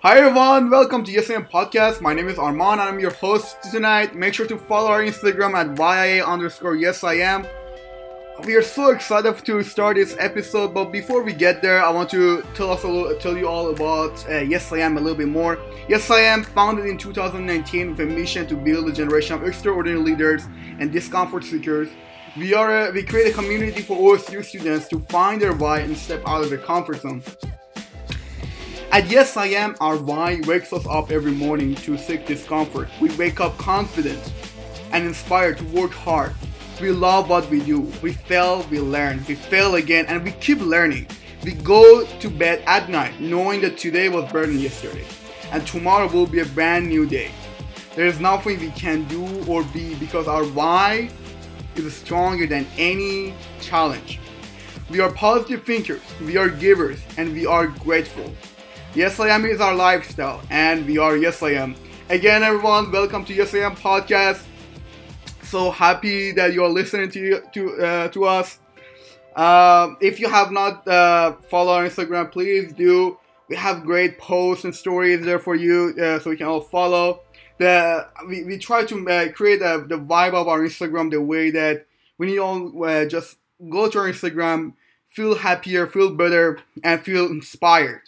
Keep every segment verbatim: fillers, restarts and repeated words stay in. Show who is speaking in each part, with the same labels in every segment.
Speaker 1: Hi everyone, welcome to Yes I Am Podcast. My name is Arman and I'm your host tonight. Make sure to follow our Instagram at Y I A underscore Yes I Am. We are so excited to start this episode, but before we get there, I want to tell us a little, tell you all about uh, Yes I Am a little bit more. Yes I Am, founded in two thousand nineteen with a mission to build a generation of extraordinary leaders and discomfort seekers. We are a, we create a community for O S U students to find their why and step out of their comfort zone. At Yes I Am, our why wakes us up every morning to seek discomfort. We wake up confident and inspired to work hard. We love what we do. We fail, we learn. We fail again, and we keep learning. We go to bed at night knowing that today was better than yesterday, and tomorrow will be a brand new day. There is nothing we can do or be because our why is stronger than any challenge. We are positive thinkers, we are givers, and we are grateful. Yes I Am is our lifestyle, and we are Yes I Am. Again, everyone, welcome to Yes I Am Podcast. So happy that you are listening to to uh, to us. Uh, if you have not uh, followed our Instagram, please do. We have great posts and stories there for you, uh, so you can all follow. The we, we try to uh, create a, the vibe of our Instagram the way that when you all uh, just go to our Instagram, feel happier, feel better, and feel inspired.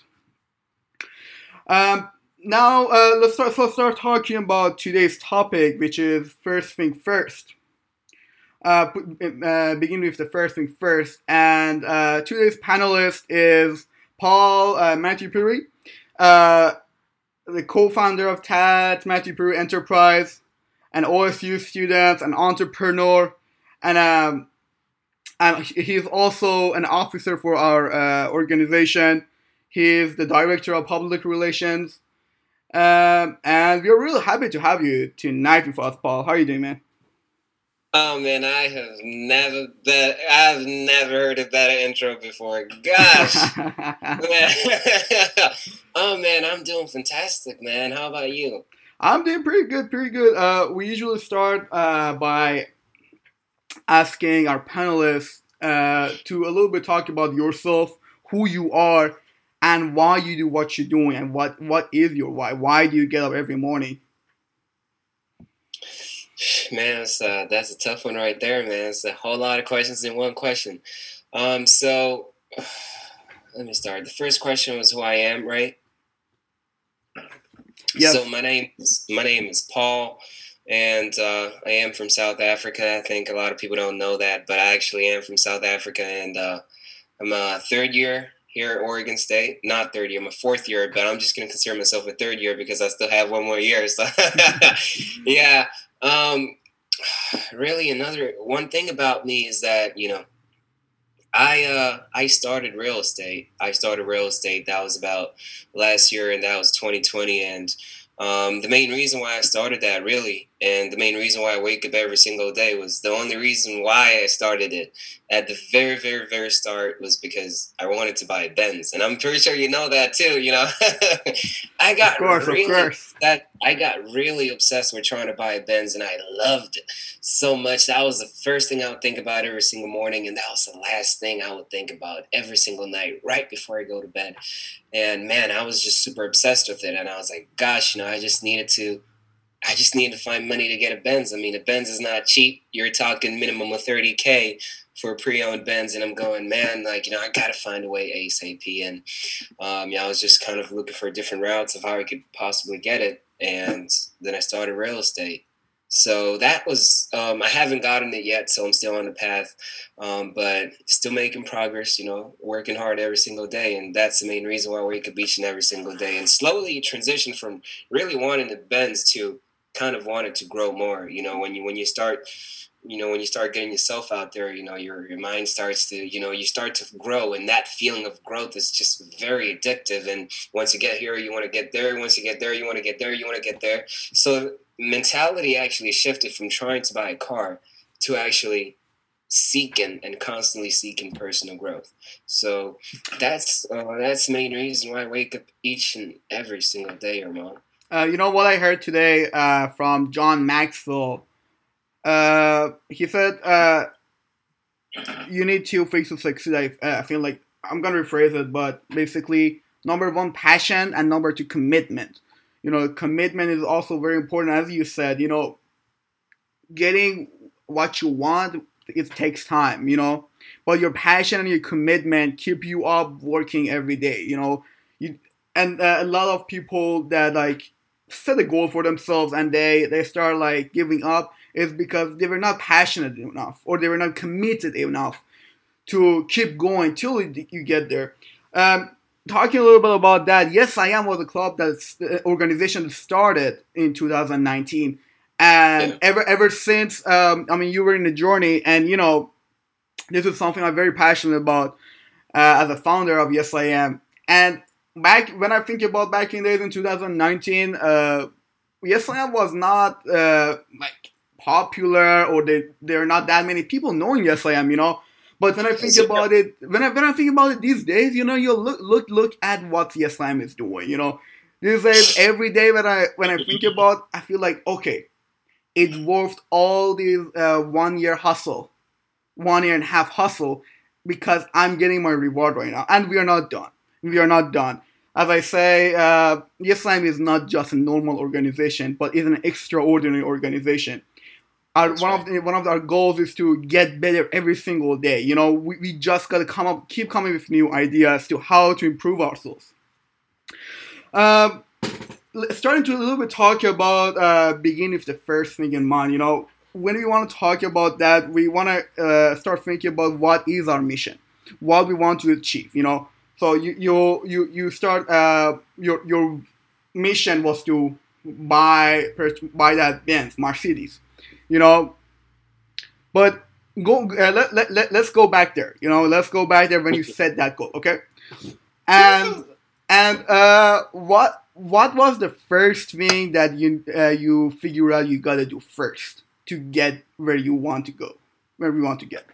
Speaker 1: Um, now uh, let's start. So start talking about today's topic, which is first thing first. Uh, uh, begin with the first thing first, and uh, today's panelist is Paul uh, Matthew Perry, uh, the co-founder of T A T Matthew Perry Enterprise, an O S U student, an entrepreneur, and um, and he's also an officer for our uh, organization. He's the director of public relations. Um, and we're really happy to have you tonight with us, Paul. How are you doing, man?
Speaker 2: Oh man, I have never that I've never heard a better intro before. Gosh. Man. Oh man, I'm doing fantastic, man. How about you?
Speaker 1: I'm doing pretty good, pretty good. Uh, we usually start uh, by asking our panelists uh, to a little bit talk about yourself, who you are, and why you do what you're doing, and what, what is your why? Why do you get up every morning?
Speaker 2: Man, it's, uh, that's a tough one right there, man. It's a whole lot of questions in one question. Um, so let me start. The first question was who I am, right? Yes. So my name is my name is Paul, and uh, I am from South Africa. I think a lot of people don't know that, but I actually am from South Africa, and uh, I'm a third year here at Oregon State. Not third year, I'm a fourth year, but I'm just going to consider myself a third year because I still have one more year. So, yeah. Um, really, another one thing about me is that, you know, I uh, I started real estate. I started real estate. That was about last year, and that was twenty twenty. And um, the main reason why I started that, really, and the main reason why I wake up every single day was the only reason why I started it at the very, very, very start was because I wanted to buy a Benz, and I'm pretty sure you know that too. You know, I got
Speaker 1: of course,
Speaker 2: really
Speaker 1: of course.
Speaker 2: that I got really obsessed with trying to buy a Benz, and I loved it so much. That was the first thing I would think about every single morning, and that was the last thing I would think about every single night right before I go to bed. And man, I was just super obsessed with it, and I was like, gosh, you know, I just needed to. I just needed to find money to get a Benz. I mean, a Benz is not cheap. You're talking minimum of thirty K for a pre-owned Benz, and I'm going, man, like, you know, I got to find a way ASAP. And, um, yeah, I was just kind of looking for different routes of how I could possibly get it. And then I started real estate. So that was, um, I haven't gotten it yet, so I'm still on the path, um, but still making progress, you know, working hard every single day. And that's the main reason why I wake up each and every single day. And slowly transition from really wanting the Benz to kind of wanted to grow more. You know, when you when you start, you know, when you start getting yourself out there, you know, your your mind starts to, you know, you start to grow, and that feeling of growth is just very addictive. And once you get here, you want to get there. Once you get there, you want to get there. You want to get there. So mentality actually shifted from trying to buy a car to actually seeking and constantly seeking personal growth. So that's uh, that's the main reason why I wake up each and every single day, Armand.
Speaker 1: Uh, you know what I heard today uh, from John Maxwell? Uh, he said, uh, you need two things to succeed. I, uh, I feel like I'm going to rephrase it, but basically, Number one, passion, and number two, commitment. You know, commitment is also very important, as you said. You know, getting what you want, it takes time. You know, but your passion and your commitment keep you up working every day. You know, you and uh, a lot of people that like set a goal for themselves and they they start like giving up is because they were not passionate enough or they were not committed enough to keep going till you get there. Um, talking a little bit about that, Yes I Am was a club that's uh, organization that started in two thousand nineteen, and
Speaker 2: Yeah.
Speaker 1: ever ever since, um, I mean, you were in the journey, and you know, this is something I'm very passionate about uh, as a founder of Yes I Am. And back when I think about back in days in two thousand nineteen, uh, Yes I Am was not uh, like popular, or they, there are not that many people knowing Yes I Am, you know. But when I think about it, when I when I think about it these days, you know, you look look look at what Yes I Am is doing. You know, these days every day when I when I think about, I feel like okay, it worth all these uh, one year hustle, one year and a half hustle, because I'm getting my reward right now, and we are not done. We are not done. As I say, uh, Yes I Am is not just a normal organization, but it's an extraordinary organization. Our,
Speaker 2: That's
Speaker 1: one
Speaker 2: right.
Speaker 1: of the, one of our goals is to get better every single day. You know, we, we just gotta come up, keep coming with new ideas to how to improve ourselves. Um, Starting to a little bit talk about uh, begin with the first thing in mind. You know, when we want to talk about that, we want to uh, start thinking about what is our mission, what we want to achieve. You know, so you you you, you start uh, your your mission was to buy buy that Benz Mercedes. You know, but go uh, let, let, let, let's go back there. You know, let's go back there when you set that goal, okay? And and uh, what what was the first thing that you uh, you figure out you gotta do first to get where you want to go, where we want to get?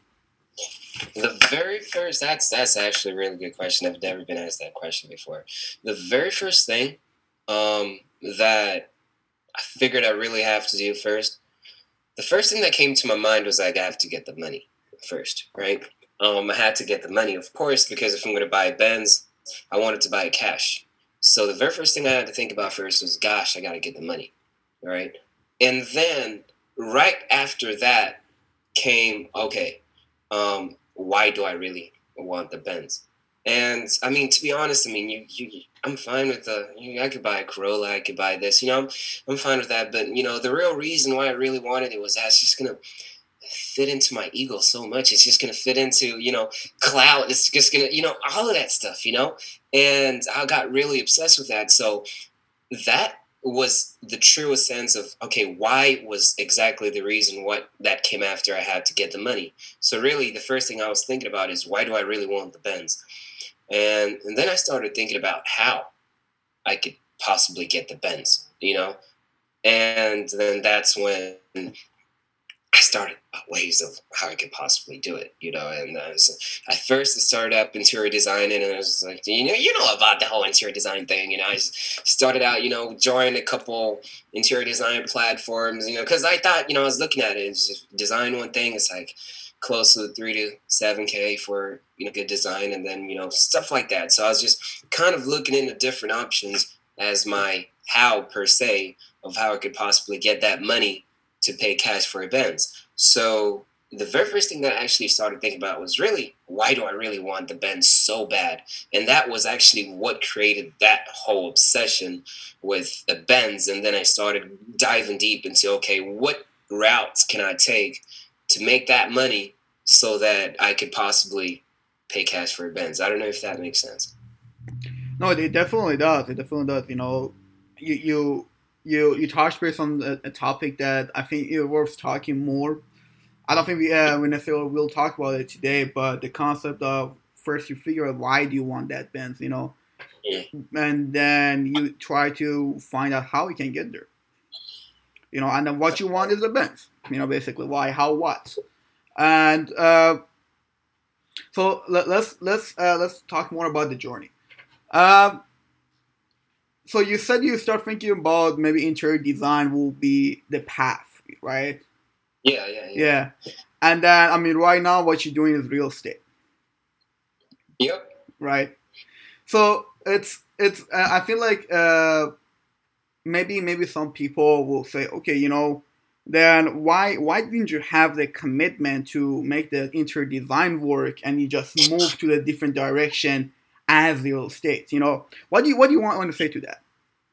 Speaker 2: The very first, that's that's actually a really good question. I've never been asked that question before. The very first thing um, that I figured I really have to do first, the first thing that came to my mind was like, I have to get the money first, right? Um, I had to get the money, of course, because if I'm going to buy a Benz, I wanted to buy it cash. So the very first thing I had to think about first was, gosh, I got to get the money, right? And then right after that came, okay, um, why do I really want the Benz? And I mean, to be honest, I mean, you, you, I'm fine with the. You, I could buy a Corolla, I could buy this, you know, I'm, I'm fine with that. But you know, the real reason why I really wanted it was that it's just gonna fit into my ego so much. It's just gonna fit into, you know, clout. It's just gonna, you know, all of that stuff, you know. And I got really obsessed with that. So that was the truest sense of, okay, why was exactly the reason what that came after I had to get the money. So really, the first thing I was thinking about is, why do I really want the Benz? And, and then I started thinking about how I could possibly get the Benz, you know? And then that's when I started about ways of how I could possibly do it, you know? And I was, at first I started up interior designing, and I was like, you know, you know about the whole interior design thing, you know? I just started out, you know, joined a couple interior design platforms, you know, because I thought, you know, I was looking at it, it's just design one thing, it's like close to three to seven K for, you know, good design, and then, you know, stuff like that. So I was just kind of looking into different options as my how, per se, of how I could possibly get that money to pay cash for a Benz. So the very first thing that I actually started thinking about was really, why do I really want the Benz so bad? And that was actually what created that whole obsession with the Benz. And then I started diving deep into, okay, what routes can I take to make that money so that I could possibly pay cash for a Benz? I don't know if that makes sense.
Speaker 1: No, it definitely does. It definitely does. You know, you you you you touched base on a, a topic that I think is worth talking more. I don't think we uh, we necessarily will talk about it today, but the concept of first you figure out why do you want that Benz, you know,
Speaker 2: Yeah.
Speaker 1: and then you try to find out how you can get there, you know, and then what you want is the Benz, you know, basically why, how, what, and uh, so let, let's let's uh, let's talk more about the journey. Um, so you said you start thinking about maybe interior design will be the path, right?
Speaker 2: Yeah, yeah, yeah.
Speaker 1: Yeah. And then, I mean, right now, what you're doing is real estate,
Speaker 2: Yep.
Speaker 1: right? So it's it's. Uh, I feel like uh, maybe maybe some people will say, okay, you know, then why why didn't you have the commitment to make the interior design work and you just move to the different direction as real estate? You know, what do you what do you want, want to say to that?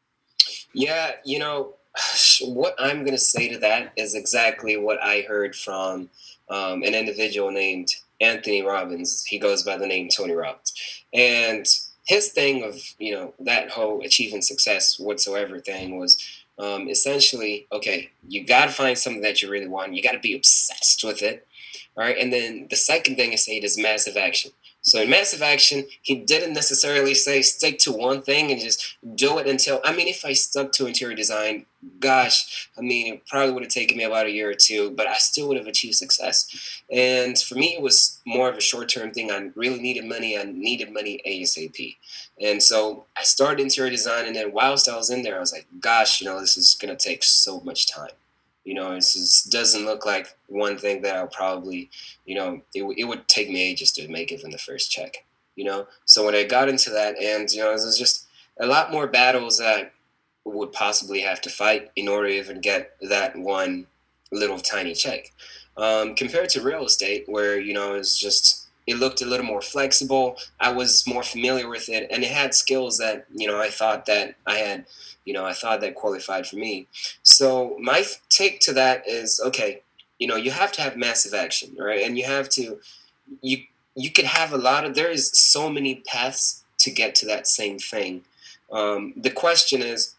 Speaker 2: Yeah, you know, what I'm going to say to that is exactly what I heard from um, an individual named Anthony Robbins. He goes by the name Tony Robbins. And his thing of, you know, that whole achieving success whatsoever thing was um, essentially, okay, you got to find something that you really want. You got to be obsessed with it. All right. And then the second thing he said is massive action. So in massive action, he didn't necessarily say stick to one thing and just do it until. I mean, if I stuck to interior design, gosh, I mean, it probably would have taken me about a year or two, but I still would have achieved success. And for me, it was more of a short term thing. I really needed money. I needed money ASAP. And so I started interior design, and then whilst I was in there, I was like, gosh, you know, this is going to take so much time. You know, it just doesn't look like one thing that I'll probably, you know, it, it would take me ages to make even the first check, you know? So when I got into that, and, you know, it was just a lot more battles that I would possibly have to fight in order to even get that one little tiny check. Um, compared to real estate, where, you know, it's just, it looked a little more flexible. I was more familiar with it, and it had skills that, you know, I thought that I had, you know, I thought that qualified for me. So my take to that is, okay, you know, you have to have massive action, right? And you have to, you you could have a lot of, there is so many paths to get to that same thing. Um, the question is,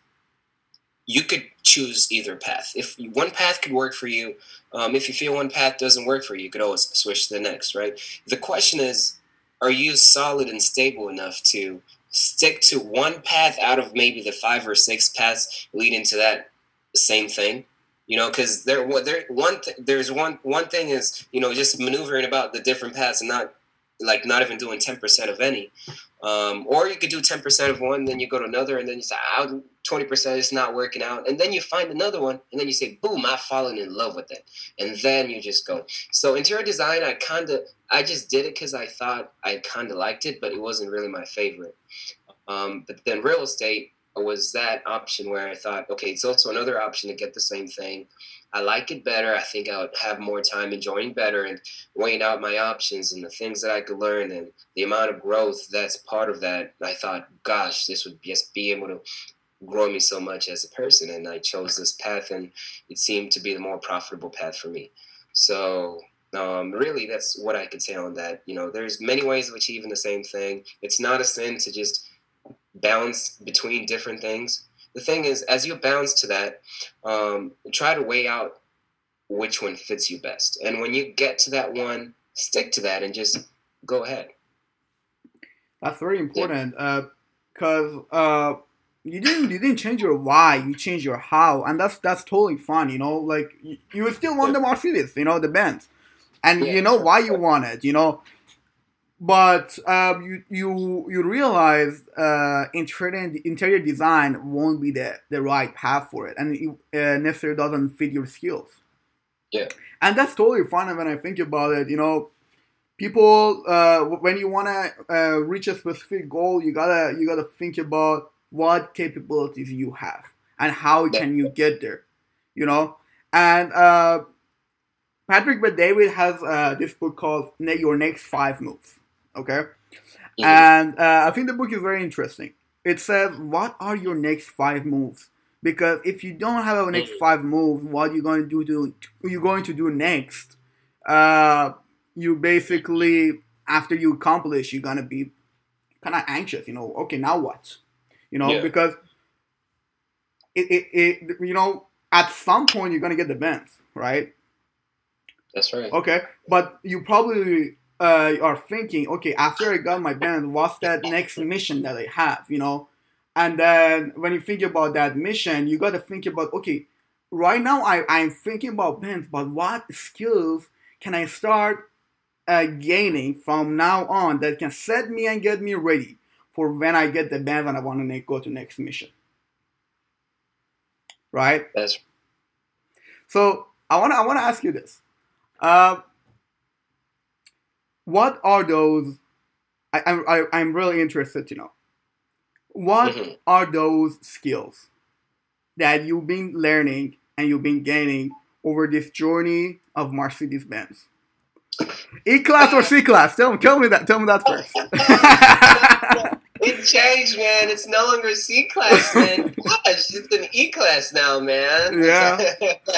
Speaker 2: you could choose either path. If one path could work for you, um, if you feel one path doesn't work for you, you could always switch to the next, right? The question is, are you solid and stable enough to stick to one path out of maybe the five or six paths leading to that same thing? You know, because there, there, one, th- there's one, one thing is, you know, just maneuvering about the different paths and not, like, not even doing ten percent of any. Um, or you could do ten percent of one, then you go to another, and then you say, "I'll twenty percent is not working out," and then you find another one, and then you say, "Boom, I've fallen in love with it," and then you just go. So interior design, I kind of, I just did it because I thought I kind of liked it, but it wasn't really my favorite. Um, but then real estate was that option where I thought, okay, it's also another option to get the same thing. I like it better. I think I would have more time enjoying better and weighing out my options and the things that I could learn and the amount of growth that's part of that. I thought, gosh, this would just be able to grow me so much as a person. And I chose this path, and it seemed to be the more profitable path for me. So um, really, that's what I could say on that. You know, there's many ways of achieving the same thing. It's not a sin to just balance between different things. The thing is, as you bounce to that, um, try to weigh out which one fits you best. And when you get to that one, stick to that and just go ahead.
Speaker 1: That's very important because uh, uh, you didn't you didn't change your why, you changed your how, and that's that's totally fine. You know, like you, you still want
Speaker 2: Yeah.
Speaker 1: the Mercedes, you know, the Benz, and
Speaker 2: Yeah,
Speaker 1: you know why you want it. You know, but uh, you you you realize uh, interior interior design won't be the, the right path for it, and it uh, necessarily doesn't fit your skills.
Speaker 2: yeah,
Speaker 1: And that's totally fine. When I think about it, you know, people uh, when you wanna uh, reach a specific goal, you gotta you gotta think about what capabilities you have and how
Speaker 2: that,
Speaker 1: can you get there. You know, and uh, Patrick Bet David has uh, this book called Your Next Five Moves. Okay,
Speaker 2: mhm,
Speaker 1: and uh, I think the book is very interesting. It says, "What are your next five moves?" Because if you don't have a next
Speaker 2: mhm,
Speaker 1: five moves, what you going to do? To, you're going to do next? Uh, you basically, after you accomplish, you're gonna be kind of anxious. You know, okay, now what? You know,
Speaker 2: yeah,
Speaker 1: because it, it, it, you know, at some point you're gonna get the Benz, right?
Speaker 2: that's right.
Speaker 1: Okay, but you probably uh, are thinking, okay, after I got my band, what's that next mission that I have, you know? And then when you think about that mission, you got to think about, okay, right now I, I'm thinking about bands, but what skills can I start uh, gaining from now on that can set me and get me ready for when I get the band and I want to go to next mission, right?
Speaker 2: That's
Speaker 1: So I want to I want to ask you this. Uh, what are those I, I, I'm really interested to know. What
Speaker 2: Mm-hmm.
Speaker 1: are those skills that you've been learning and you've been gaining over this journey of Mercedes Benz? E class or C class? Tell me, tell me that. Tell me that first.
Speaker 2: It changed, man. It's no longer C class, man. Gosh, it's an E class now, man.
Speaker 1: Yeah.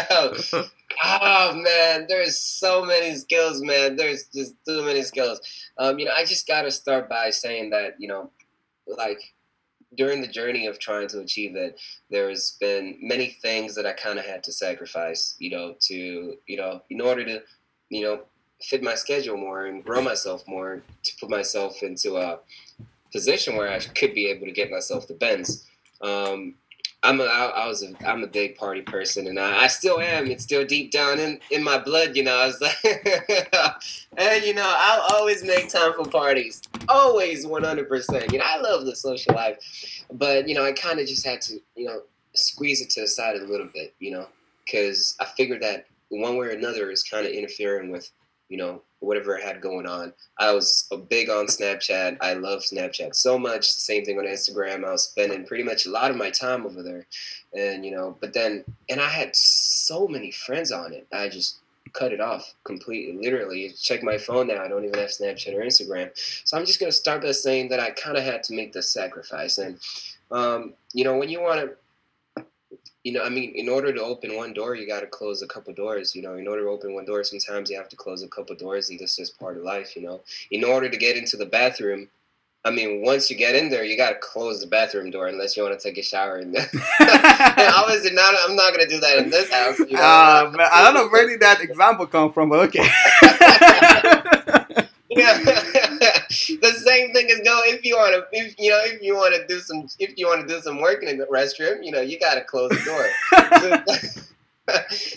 Speaker 2: Oh man, there's so many skills, man. There's just too many skills. Um, you know, I just gotta start by saying that, you know, like during the journey of trying to achieve it, there's been many things that I kind of had to sacrifice, you know, to, you know, in order to, you know, fit my schedule more and grow myself more, to put myself into a position where I could be able to get myself the Benz. Um, I'm a, I, I was a, I'm a big party person, and I, I still am. It's still deep down in, in my blood, you know. I was like, and you know, I'll always make time for parties, always one hundred percent. You know, I love the social life, but you know, I kind of just had to, you know, squeeze it to the side a little bit, you know, because I figured that one way or another is kind of interfering with, you know, whatever I had going on. I was big on Snapchat. I love Snapchat so much. The same thing on Instagram. I was spending pretty much a lot of my time over there. And, you know, but then, and I had so many friends on it. I just cut it off completely, literally. Check my phone now. I don't even have Snapchat or Instagram. So I'm just going to start by saying that I kind of had to make the sacrifice. And, um, you know, when you want to, you know, I mean, in order to open one door, you got to close a couple doors. You know, in order to open one door, sometimes you have to close a couple doors, and this is part of life. You know, in order to get into the bathroom, I mean, once you get in there, you got to close the bathroom door unless you want to take a shower. And obviously, not. I'm not going to do that in this house. You know?
Speaker 1: uh, man, I don't know where did that example come from, but okay.
Speaker 2: Yeah. The same thing is go if you want to, if you know, if you want to do some, if you want to do some work in the restroom, you know, you got to close the door.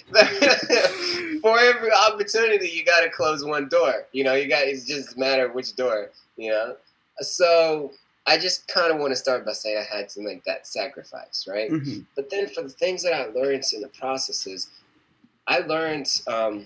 Speaker 2: For every opportunity, you got to close one door. You know, you got it's just a matter of which door. You know, so I just kind of want to start by saying I had to make that sacrifice, right?
Speaker 1: Mm-hmm.
Speaker 2: But then for the things that I learned in the processes, I learned. Um,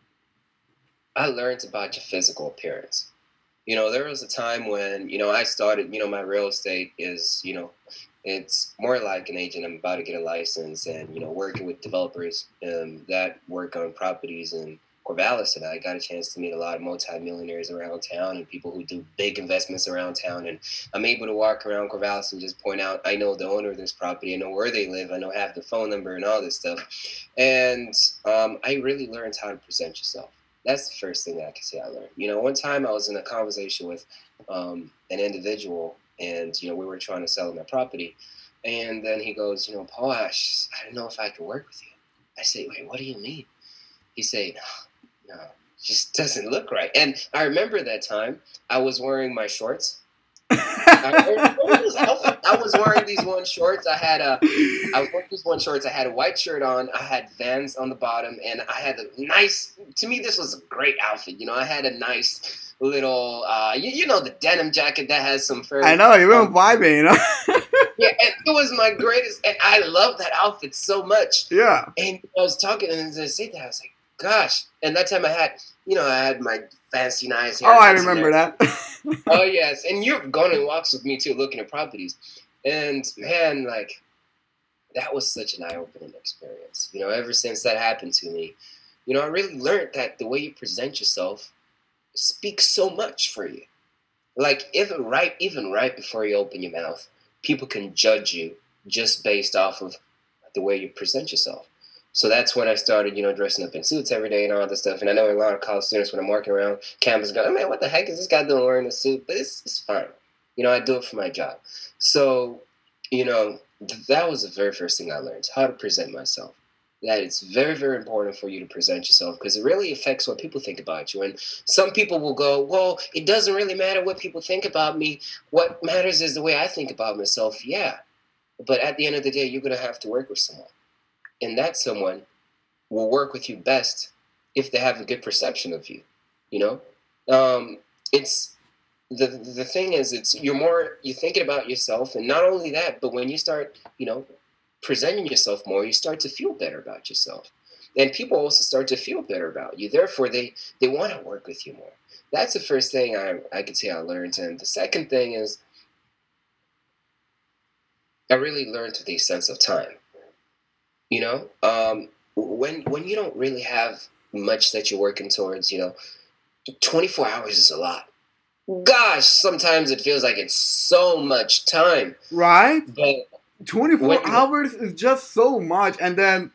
Speaker 2: I learned about your physical appearance. You know, there was a time when, you know, I started, you know, my real estate is, you know, it's more like an agent. I'm about to get a license and, you know, working with developers um, that work on properties in Corvallis. And I got a chance to meet a lot of multimillionaires around town and people who do big investments around town. And I'm able to walk around Corvallis and just point out, I know the owner of this property. I know where they live. I know half the phone number and all this stuff. And um, I really learned how to present yourself. That's the first thing that I can say I learned. You know, one time I was in a conversation with um, an individual, and, you know, we were trying to sell my property. And then he goes, you know, Paul, I, just, I don't know if I can work with you. I say, wait, what do you mean? He said, no, no, it just doesn't look right. And I remember that time I was wearing my shorts. I, I was wearing these one shorts. I had a, I was wearing these one shorts. I had a white shirt on. I had Vans on the bottom, and I had a nice. To me, this was a great outfit. You know, I had a nice little, uh, you, you know, the denim jacket that has some fur.
Speaker 1: I know you were um, vibing. You know.
Speaker 2: Yeah, and it was my greatest, and I love that outfit so much.
Speaker 1: Yeah.
Speaker 2: And I was talking, and I said that I was like, gosh. And that time I had, you know, I had my fancy nice hair.
Speaker 1: Oh, I remember that.
Speaker 2: Oh, yes. And you've gone on walks with me, too, looking at properties. And, man, like, that was such an eye-opening experience. You know, ever since that happened to me, you know, I really learned that the way you present yourself speaks so much for you. Like, even right, even right before you open your mouth, people can judge you just based off of the way you present yourself. So that's when I started, you know, dressing up in suits every day and all this stuff. And I know a lot of college students, when I'm walking around campus, go, man, what the heck is this guy doing wearing a suit? But it's, it's fine. You know, I do it for my job. So, you know, th- that was the very first thing I learned, how to present myself. That it's very, very important for you to present yourself because it really affects what people think about you. And some people will go, well, it doesn't really matter what people think about me. What matters is the way I think about myself. Yeah. But at the end of the day, you're going to have to work with someone. And that someone will work with you best if they have a good perception of you, you know? Um, it's, the the thing is, it's, you're more, you're thinking about yourself, and not only that, but when you start, you know, presenting yourself more, you start to feel better about yourself. And people also start to feel better about you. Therefore, they, they want to work with you more. That's the first thing I, I could say I learned. And the second thing is, I really learned the sense of time. You know, um, when when you don't really have much that you're working towards, you know, twenty-four hours is a lot. Gosh, sometimes it feels like it's so much time.
Speaker 1: Right?
Speaker 2: But when,
Speaker 1: twenty-four hours is just so much. And then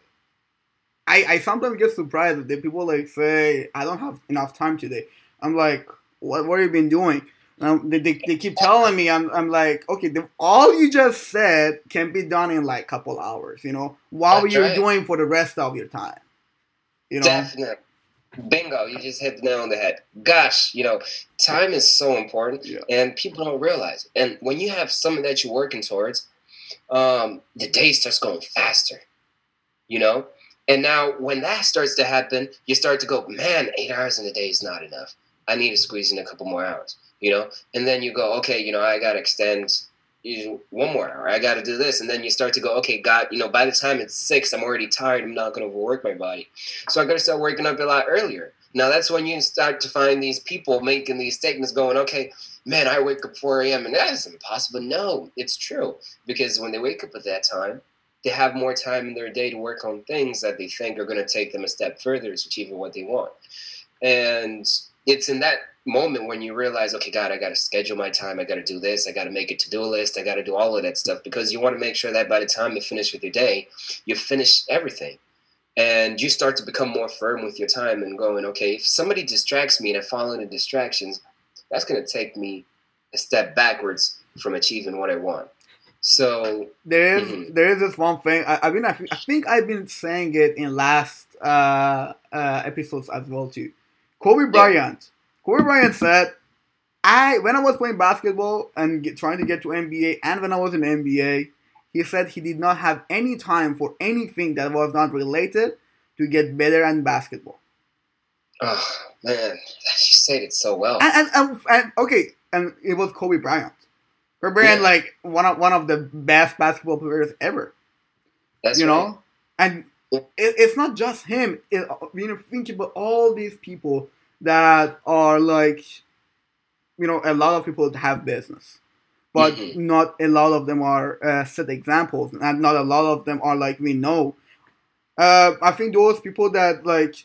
Speaker 1: I, I sometimes get surprised that people like say, I don't have enough time today. I'm like, what, what have you been doing? Um, they, they, they keep telling me, I'm, I'm like, okay, the, all you just said can be done in like a couple hours, you know? What were
Speaker 2: that's
Speaker 1: you
Speaker 2: right,
Speaker 1: doing for the rest of your time, you know?
Speaker 2: definitely. Bingo, you just hit the nail on the head. Gosh, you know, time is so important
Speaker 1: Yeah.
Speaker 2: and people don't realize it. And when you have something that you're working towards, um, the day starts going faster, you know? And now when that starts to happen, you start to go, man, eight hours in a day is not enough. I need to squeeze in a couple more hours, you know? And then you go, okay, you know, I got to extend one more hour. I got to do this. And then you start to go, okay, God, you know, by the time it's six, I'm already tired. I'm not going to overwork my body. So I got to start waking up a lot earlier. Now that's when you start to find these people making these statements going, okay, man, I wake up four a.m. and that is impossible. No, it's true. Because when they wake up at that time, they have more time in their day to work on things that they think are going to take them a step further to achieving what they want. And it's in that moment when you realize, okay, God, I got to schedule my time. I got to do this. I got to make a to-do list. I got to do all of that stuff because you want to make sure that by the time you finish with your day, you finish everything. And you start to become more firm with your time and going, okay, if somebody distracts me and I fall into distractions, that's going to take me a step backwards from achieving what I want. So
Speaker 1: There is
Speaker 2: mm-hmm.
Speaker 1: there is this one thing. I, I mean, I, I think I've been saying it in last uh, uh, episodes as well too. Kobe Bryant. Yeah. Kobe Bryant said, "I when I was playing basketball and get, trying to get to N B A, and when I was in the N B A, he said he did not have any time for anything that was not related to get better in basketball."
Speaker 2: Oh man, you said it so well.
Speaker 1: And, and, and, and okay, and it was Kobe Bryant. Kobe Bryant, yeah. like one of one of the best basketball players ever.
Speaker 2: That's
Speaker 1: you
Speaker 2: right.
Speaker 1: know, and it, it's not just him. It, you know, think about all these people that are like, you know, a lot of people have business, but mm-hmm. not a lot of them are uh, set examples, and not a lot of them are like we know. Uh, I think those people that like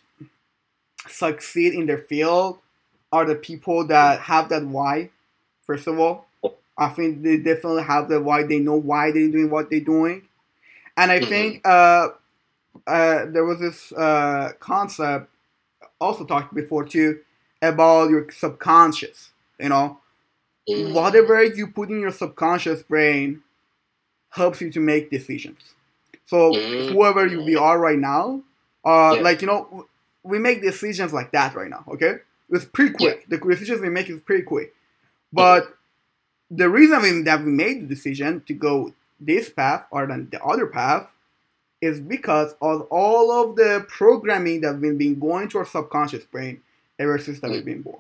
Speaker 1: succeed in their field are the people that have that why. First of all, I think they definitely have the why. They know why they're doing what they're doing, and I mm-hmm. think uh, uh, there was this uh, concept also talked before too about your subconscious. You know, mm-hmm. whatever you put in your subconscious brain helps you to make decisions. So mm-hmm. whoever you, we are right now, uh, yeah. like you know, we make decisions like that right now. Okay, it's pretty quick. Yeah. The decisions we make is pretty quick, but mm-hmm. the reason that we made the decision to go this path or than the other path is because of all of the programming that we've been going to our subconscious brain ever since that mm. we've been born.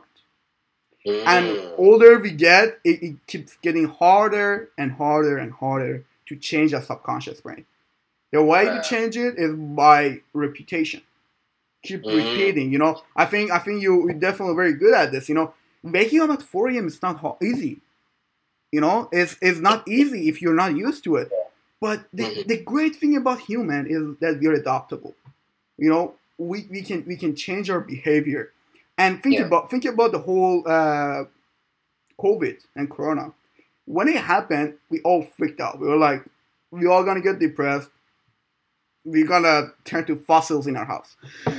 Speaker 1: Mm. And older we get, it, it keeps getting harder and harder and harder to change our subconscious brain. The way wow. to change it is by repetition. Keep mm. repeating, you know. I think I think you, you're definitely very good at this, you know. Waking up at four a.m. is not hard, easy. You know, it's it's not easy if you're not used to it. But the, mm-hmm. the great thing about human is that we're adaptable. You know, we, we can we can change our behavior. And think yeah. about think about the whole uh, COVID and Corona. When it happened, we all freaked out. We were like, we're all gonna get depressed. We're gonna turn to fossils in our house. But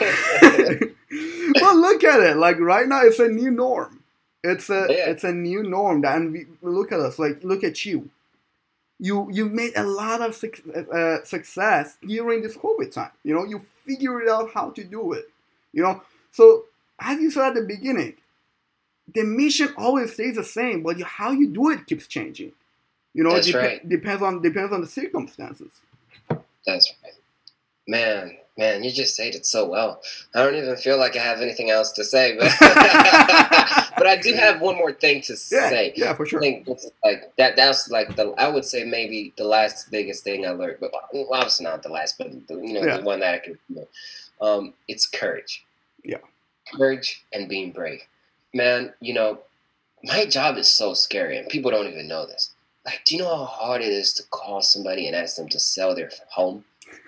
Speaker 1: look at it. Like right now, it's a new norm. It's a yeah. it's a new norm, that, and we, look at us. Like look at you. You you made a lot of su- uh, success during this COVID time. You know, you figured out how to do it. You know, so as you said at the beginning, the mission always stays the same, but you, how you do it keeps changing. You know,
Speaker 2: That's
Speaker 1: it dep-
Speaker 2: right.
Speaker 1: depends on depends on the circumstances.
Speaker 2: That's right, man. Man, you just said it so well. I don't even feel like I have anything else to say, but but I do have one more thing to
Speaker 1: yeah,
Speaker 2: say.
Speaker 1: Yeah, for sure.
Speaker 2: I think it's like that. That's like the. I would say maybe the last biggest thing I learned, but well, obviously not the last, but the, you know yeah. the one that I can. You know, um, it's courage.
Speaker 1: Yeah.
Speaker 2: Courage and being brave, man. You know, my job is so scary, and people don't even know this. Like, do you know how hard it is to call somebody and ask them to sell their home?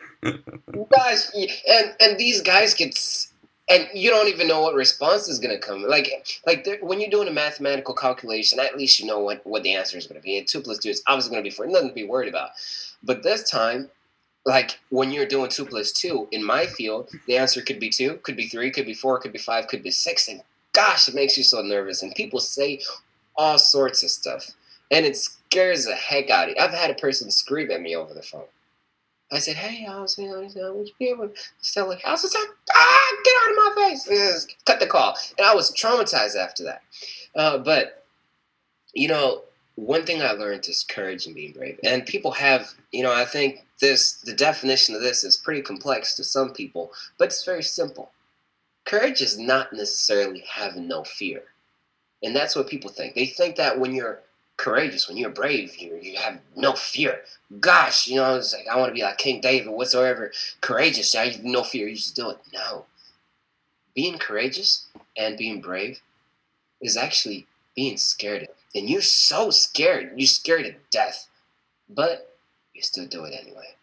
Speaker 2: Guys, and and these guys get, and you don't even know what response is going to come. Like, like when you're doing a mathematical calculation, at least you know what, what the answer is going to be. And two plus two is obviously going to be four. Nothing to be worried about. But this time, like when you're doing two plus two, in my field, the answer could be two, could be three, could be four, could be five, could be six. And gosh, it makes you so nervous. And people say all sorts of stuff. And it scares the heck out of you. I've had a person scream at me over the phone. I said, hey, I was, you know, would you be able to sell a house? I said, ah, get out of my face. Cut the call. And I was traumatized after that. Uh, but, you know, one thing I learned is courage and being brave. And people have, you know, I think this, the definition of this is pretty complex to some people, but it's very simple. Courage is not necessarily having no fear. And that's what people think. They think that when you're courageous, when you're brave, you you have no fear. Gosh, you know, it's like, I want to be like King David, whatsoever. Courageous, I have no fear, you just do it. No. Being courageous and being brave is actually being scared. And you're so scared. You're scared to death. But you still do it anyway.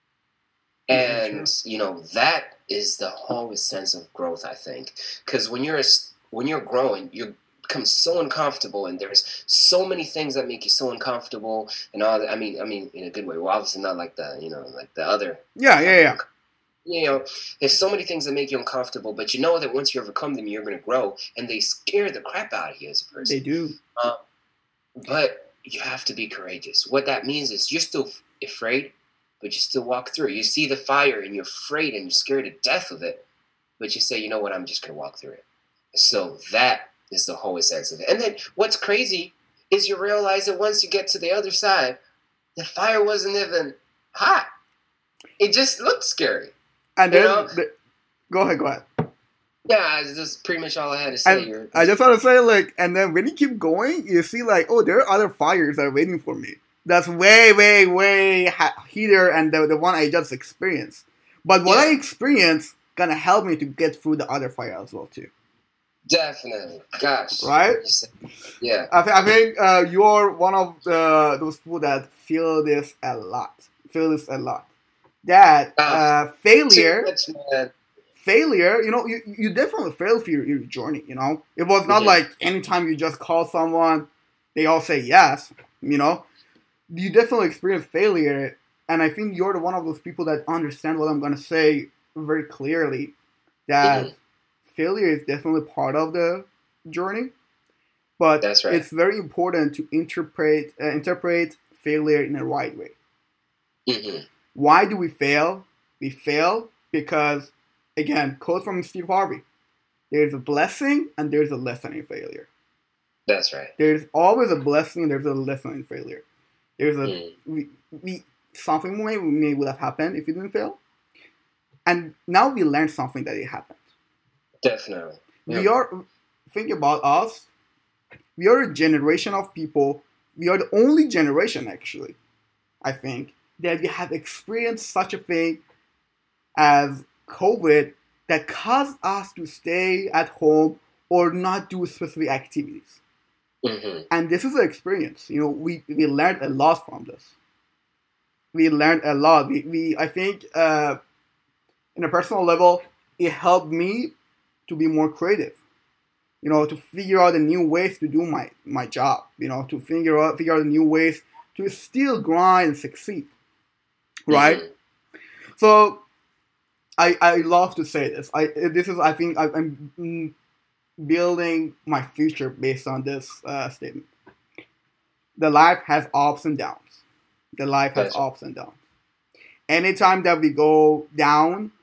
Speaker 2: And, you know, that is the whole sense of growth, I think. Because when you're, when you're growing, you're become so uncomfortable, and there's so many things that make you so uncomfortable, and all that. I mean, I mean, in a good way. Well, obviously not like the, you know, like the other.
Speaker 1: Yeah, yeah, yeah.
Speaker 2: You know, there's so many things that make you uncomfortable, but you know that once you overcome them, you're going to grow, and they scare the crap out of you as a person.
Speaker 1: They do.
Speaker 2: Um, but you have to be courageous. What that means is you're still afraid, but you still walk through. You see the fire, and you're afraid, and you're scared to death of it, but you say, you know what, I'm just going to walk through it. So that is the whole essence of it. And then what's crazy is you realize that once you get to the other side, the fire wasn't even hot. It just looked scary.
Speaker 1: And then, the, go ahead, go ahead.
Speaker 2: Yeah, that's pretty much all I had to say.
Speaker 1: And I just want to say, like, and then when you keep going, you see, like, oh, there are other fires that are waiting for me. That's way, way, way ha- heater and the, the one I just experienced. But what yeah. I experienced gonna help me to get through the other fire as well, too.
Speaker 2: Definitely. Gosh.
Speaker 1: Right?
Speaker 2: Yeah.
Speaker 1: I, th- I think uh, you're one of the, those people that feel this a lot. Feel this a lot. That uh, uh, failure,
Speaker 2: much,
Speaker 1: failure, you know, you, you definitely failed for your, your journey, you know? It was not mm-hmm. like anytime you just call someone, they all say yes, you know? You definitely experience failure, and I think you're the one of those people that understand what I'm going to say very clearly, that mm-hmm. failure is definitely part of the journey, but
Speaker 2: That's right.
Speaker 1: it's very important to interpret uh, interpret failure in the right way.
Speaker 2: Mm-hmm.
Speaker 1: Why do we fail? We fail because, again, quote from Steve Harvey, there's a blessing and there's a lesson in failure.
Speaker 2: That's right.
Speaker 1: There's always a blessing and there's a lesson in failure. There's a,
Speaker 2: mm.
Speaker 1: we, we, something may, may would have happened if you didn't fail. And now we learned something that it happened.
Speaker 2: Definitely.
Speaker 1: Yeah. We are, think about us, we are a generation of people, we are the only generation actually, I think, that we have experienced such a thing as COVID that caused us to stay at home or not do specific activities.
Speaker 2: Mm-hmm.
Speaker 1: And this is an experience. You know, we, we learned a lot from this. We learned a lot. We, we I think, uh, in a personal level, it helped me to be more creative. You know, to figure out the new ways to do my, my job. You know, to figure out figure out the new ways to still grind and succeed. Right? Mm-hmm. So, I I love to say this. I this is I think I, I'm building my future based on this uh, statement. The life has ups and downs. The life has
Speaker 2: Gotcha.
Speaker 1: ups and downs. Anytime that we go down,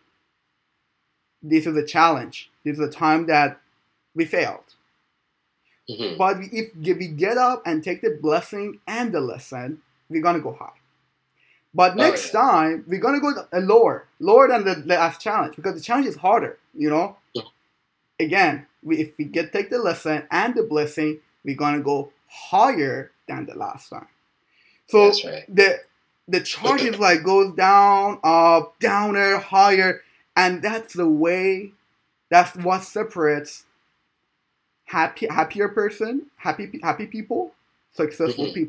Speaker 1: this is a challenge. This is a time that we failed.
Speaker 2: Mm-hmm.
Speaker 1: But if we get up and take the blessing and the lesson, we're going to go high. But next oh, yeah. time, we're going to go lower. Lower than the last challenge. Because the challenge is harder, you know?
Speaker 2: Mm-hmm.
Speaker 1: Again, we, if we get take the lesson and the blessing, we're going to go higher than the last time. So
Speaker 2: That's right.
Speaker 1: the the chart is like goes down, up, downer, higher. And that's the way, that's what separates happy, happier person, happy happy people, successful mm-hmm. people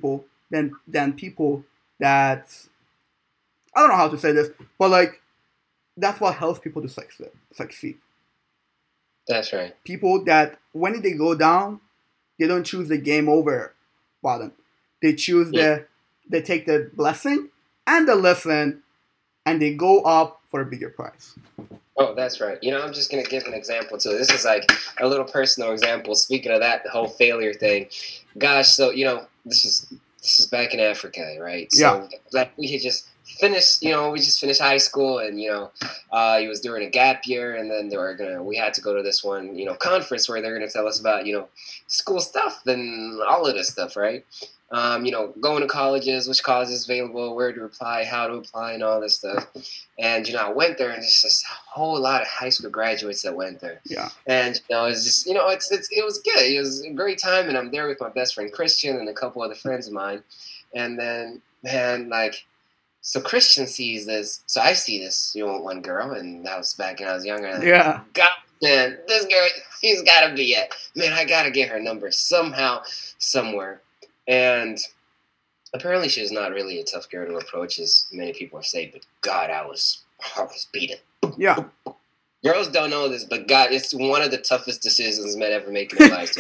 Speaker 1: than than people that, I don't know how to say this, but like that's what helps people to succeed. Succeed.
Speaker 2: That's right.
Speaker 1: People that when they go down, they don't choose the game over button. They choose
Speaker 2: Yeah.
Speaker 1: the they take the blessing and the lesson, and they go up for a bigger prize.
Speaker 2: Oh, that's right. You know, I'm just going to give an example too. This is like a little personal example. Speaking of that, the whole failure thing. Gosh, so, you know, this is this is back in Africa, right? So,
Speaker 1: Yeah.
Speaker 2: like, we had just finished, you know, we just finished high school, and, you know, uh, it was during a gap year, and then they were going to, we had to go to this one, you know, conference where they're going to tell us about, you know, school stuff and all of this stuff, right? Um, you know, going to colleges, which college is available, where to apply, how to apply, and all this stuff. And, you know, I went there, and there's just a whole lot of high school graduates that went there.
Speaker 1: Yeah.
Speaker 2: And, you know, it's just, you know, it's, it's it was good. It was a great time, and I'm there with my best friend Christian and a couple other friends of mine. And then, man, like, so Christian sees this. So I see this, you know, one girl, and that was back when I was younger. And
Speaker 1: Yeah.
Speaker 2: God, man, this girl, she's got to be it. Man, I got to get her number somehow, somewhere. And apparently she was not really a tough girl to approach, as many people have said, but God, I was, I was beaten.
Speaker 1: Yeah.
Speaker 2: Girls don't know this, but God, it's one of the toughest decisions men ever make in their lives.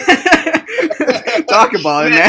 Speaker 1: Talk about it,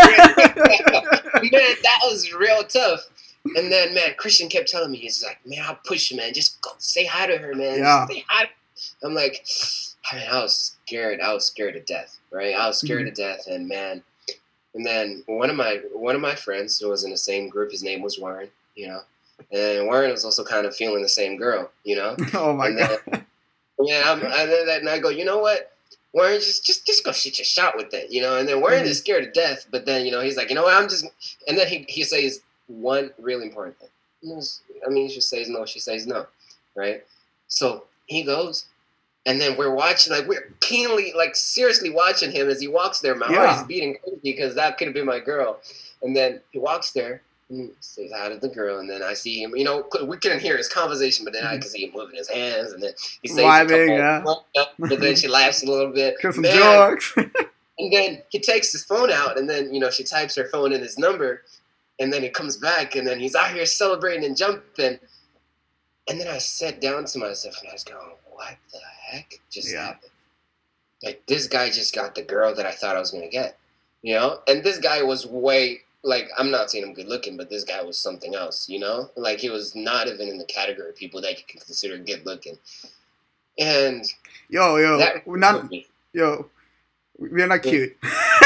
Speaker 1: man.
Speaker 2: Man, that was real tough. And then, man, Christian kept telling me, he's like, man, I'll push you, man. Just go say hi to her, man.
Speaker 1: Yeah.
Speaker 2: Say hi. I'm like, I mean, I was scared. I was scared to death, right? I was scared mm-hmm. to death, and man. And then one of my one of my friends who was in the same group, his name was Warren, you know, and Warren was also kind of feeling the same girl, you know.
Speaker 1: Oh my
Speaker 2: and
Speaker 1: god!
Speaker 2: Then, yeah, I'm, and then and I go, you know what, Warren, just just just go shoot your shot with it, you know. And then Warren mm-hmm. is scared to death, but then you know he's like, you know what, I'm just. And then he he says one really important thing. Was, I mean, she says no, she says no, right? So he goes. And then we're watching, like, we're keenly, like, seriously watching him as he walks there. My
Speaker 1: yeah.
Speaker 2: heart is beating crazy because that could have been my girl. And then he walks there and he says hi to the girl. And then I see him, you know, we couldn't hear his conversation, but then I can see him moving his hands. And then he says
Speaker 1: Vibing,
Speaker 2: a couple, yeah. But then she laughs a little bit.
Speaker 1: Some jokes.
Speaker 2: And then he takes his phone out, and then, you know, she types her phone in his number. And then he comes back, and then he's out here celebrating and jumping. And then I sat down to myself, and I was going, what the heck just yeah. happened? Like, this guy just got the girl that I thought I was going to get, you know? And this guy was way, like, I'm not saying I'm good looking, but this guy was something else, you know? Like, he was not even in the category of people that you can consider good looking. And
Speaker 1: yo, yo, we're not, yo, we're not cute.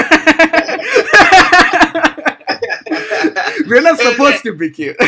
Speaker 1: We're not supposed to be cute.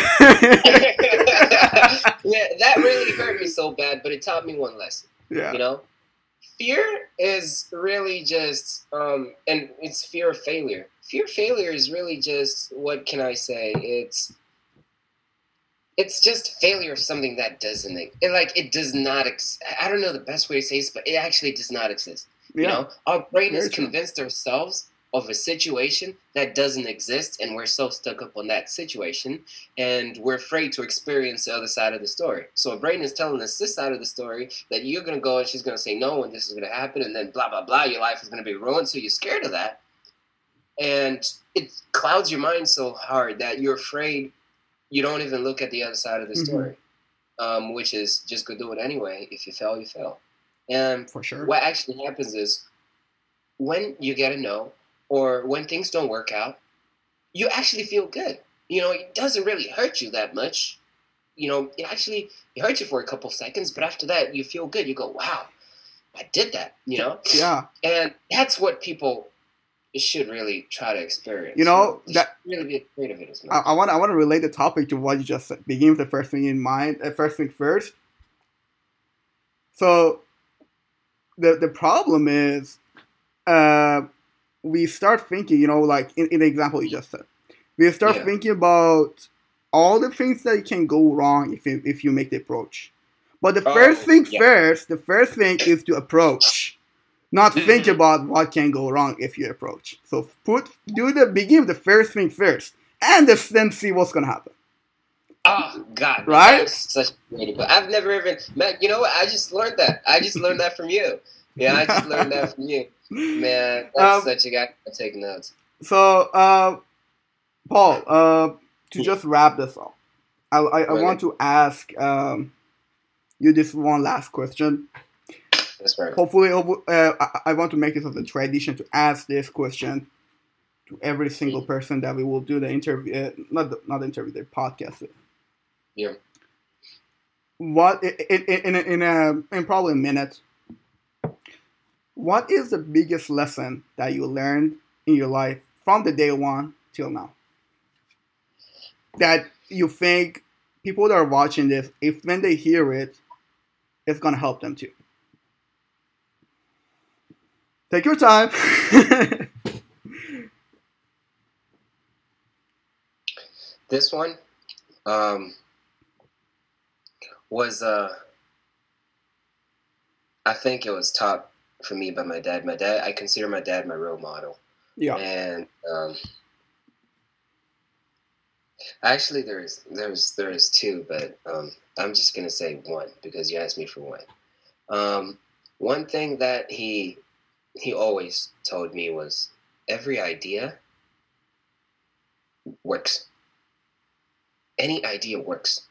Speaker 2: Yeah, that really hurt me so bad, but it taught me one lesson.
Speaker 1: Yeah.
Speaker 2: You know? Fear is really just, um, and it's fear of failure. Fear of failure is really just, what can I say? It's, it's just failure of something that doesn't, it, like, it does not, ex- I don't know the best way to say this, but it actually does not exist. You yeah. know? Our brain has convinced ourselves of a situation that doesn't exist, and we're so stuck up on that situation, and we're afraid to experience the other side of the story. So our brain is telling us this side of the story, that you're going to go and she's going to say no, and this is going to happen, and then blah, blah, blah, your life is going to be ruined, so you're scared of that. And it clouds your mind so hard that you're afraid you don't even look at the other side of the story, mm-hmm. um, which is just go do it anyway. If you fail, you fail. And
Speaker 1: for sure,
Speaker 2: what actually happens is when you get a no, or when things don't work out, you actually feel good. You know, it doesn't really hurt you that much. You know, it actually it hurts you for a couple seconds, but after that, you feel good. You go, wow, I did that, you know?
Speaker 1: Yeah.
Speaker 2: And that's what people should really try to experience.
Speaker 1: You know,
Speaker 2: they
Speaker 1: that
Speaker 2: really be afraid of it as much.
Speaker 1: I, I want I want to relate the topic to what you just said. Begin with the first thing in mind, uh, first thing first. So, the the problem is, uh, we start thinking, you know, like in, in the example you just said, we start yeah. thinking about all the things that can go wrong if you, if you make the approach. But the oh, first thing yeah. first, the first thing is to approach, not mm-hmm. think about what can go wrong if you approach. So put do the begin with the first thing first, and then see what's gonna happen.
Speaker 2: Oh God!
Speaker 1: Right?
Speaker 2: That's such a great book. I've never even met. You know what? I just learned that. I just learned that from you. Yeah, I just learned that from you. Man, that's um, such a guy to take notes.
Speaker 1: So, uh, Paul, uh, to just wrap this up, I, I, I
Speaker 2: Right.
Speaker 1: want to ask um, you this one last question.
Speaker 2: That's right.
Speaker 1: Hopefully, hopefully uh, I, I want to make it as a tradition to ask this question to every single
Speaker 2: Mhm.
Speaker 1: person that we will do the interview, uh, not the, not the interview, the podcast with.
Speaker 2: Yeah.
Speaker 1: What in in in a, in, a, in probably a minute? What is the biggest lesson that you learned in your life from the day one till now? That you think people that are watching this, if when they hear it, it's gonna help them too. Take your time.
Speaker 2: This one um, was, uh, I think it was taught for me by my dad. My dad, I consider my dad my role model.
Speaker 1: Yeah.
Speaker 2: And um, actually, there's there's there's two, but um, I'm just gonna say one because you asked me for one. Um, one thing that he he always told me was every idea works. Any idea works.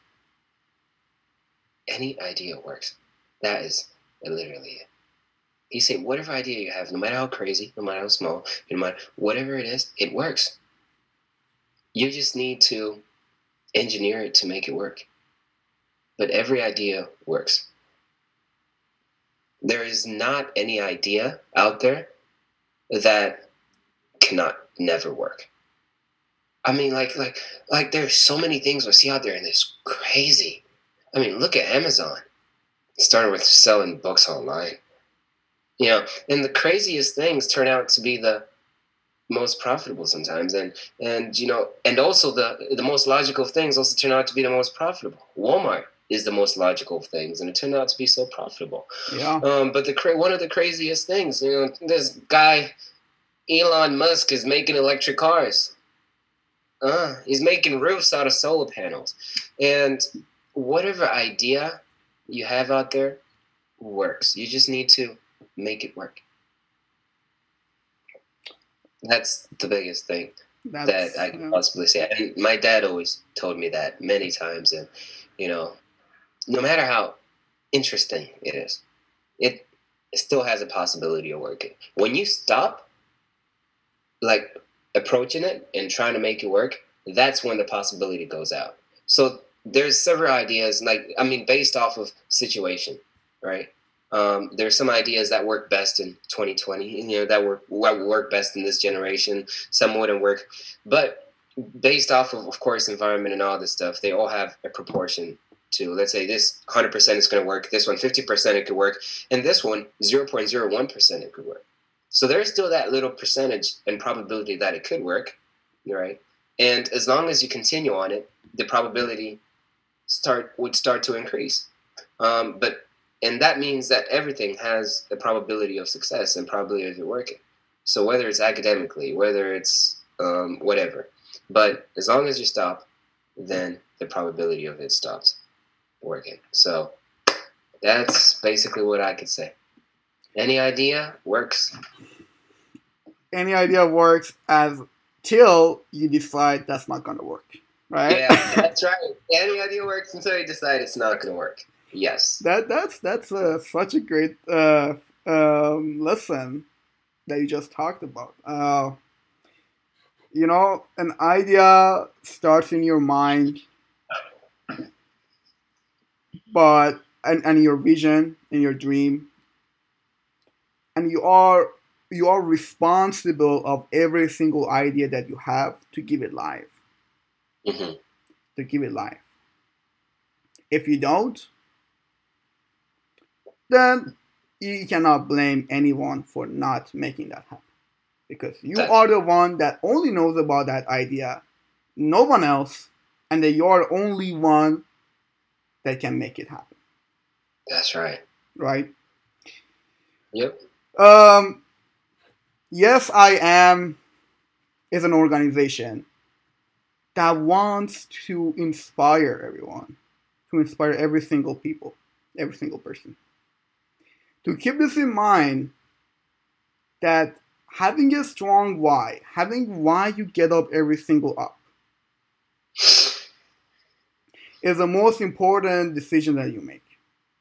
Speaker 2: Any idea works. That is literally it. He said, whatever idea you have, no matter how crazy, no matter how small, no matter whatever it is, it works. You just need to engineer it to make it work. But every idea works. There is not any idea out there that cannot never work. I mean, like, like, like, there's so many things we see out there, and it's crazy. I mean, look at Amazon. It started with selling books online, you know, and the craziest things turn out to be the most profitable sometimes, and and you know, and also the the most logical things also turn out to be the most profitable. Walmart is the most logical of things, and it turned out to be so profitable.
Speaker 1: Yeah.
Speaker 2: Um, but the cra- one of the craziest things, you know, this guy Elon Musk is making electric cars. Uh, he's making roofs out of solar panels, and whatever idea you have out there works. You just need to make it work. That's the biggest thing that
Speaker 1: That's
Speaker 2: I could
Speaker 1: yeah.
Speaker 2: possibly say. And my dad always told me that many times. And, you know, no matter how interesting it is, it still has a possibility of working. When you stop, like, approaching it and trying to make it work, that's when the possibility goes out. So there's several ideas, like, I mean, based off of situation, right? Um, there's some ideas that work best in twenty twenty, and, you know, that work what work best in this generation. Some wouldn't work, but based off of, of course, environment and all this stuff, they all have a proportion to. Let's say this one hundred percent is going to work. This one fifty percent it could work, and this one zero point zero one percent it could work. So there's still that little percentage and probability that it could work, right? And as long as you continue on it, the probability start would start to increase. Um, but and that means that everything has a probability of success and probability of it working. So whether it's academically, whether it's um, whatever, but as long as you stop, then the probability of it stops working. So that's basically what I could say. Any idea works.
Speaker 1: Any idea works as till you decide that's not gonna work, right?
Speaker 2: Yeah, that's right. Any idea works until you decide it's not going to work. Yes.
Speaker 1: that that's that's uh, such a great uh, um, lesson that you just talked about. Uh, you know, an idea starts in your mind, but and, and your vision and your dream, and you are you are responsible of every single idea that you have to give it life.
Speaker 2: hmm
Speaker 1: To give it life. If you don't, then you cannot blame anyone for not making that happen. Because you
Speaker 2: That,
Speaker 1: are the one that only knows about that idea, no one else, and that you're the only one that can make it happen.
Speaker 2: that's right.
Speaker 1: Right?
Speaker 2: Yep.
Speaker 1: Um, yes, I am is an organization that wants to inspire everyone, to inspire every single people, every single person. To keep this in mind, that having a strong why, having why you get up every single up, is the most important decision that you make.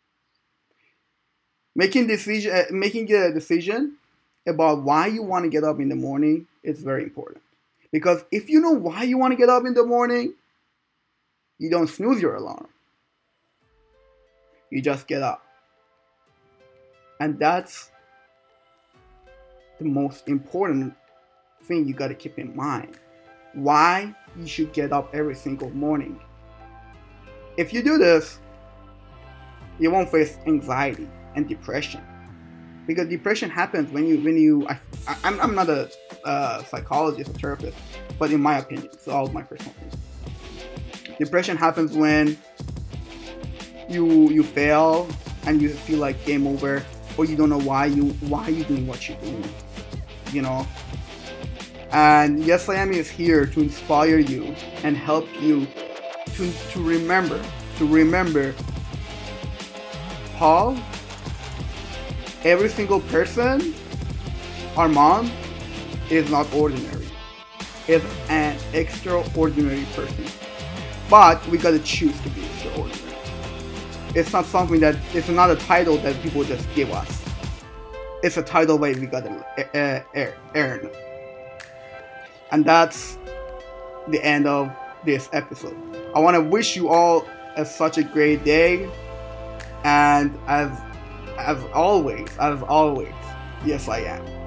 Speaker 1: Making decision, uh, making a decision about why you want to get up in the morning is very important. Because if you know why you want to get up in the morning, you don't snooze your alarm. You just get up. And that's the most important thing you got to keep in mind. Why you should get up every single morning. If you do this, you won't face anxiety and depression. Because depression happens when you, when you, I, I, I'm, I'm not a uh, psychologist or therapist, but in my opinion, it's all my personal opinion. Depression happens when you you fail and you feel like game over, or you don't know why you why you doing what you're doing, you know. And Yes I Am is here to inspire you and help you to to remember to remember Paul. Every single person, Armand, is not ordinary. Is an extraordinary person. But we gotta choose to be extraordinary. It's not something that, it's not a title that people just give us. It's a title that we gotta uh, earn. And that's the end of this episode. I wanna wish you all a, such a great day. And as As always, as always, yes I am.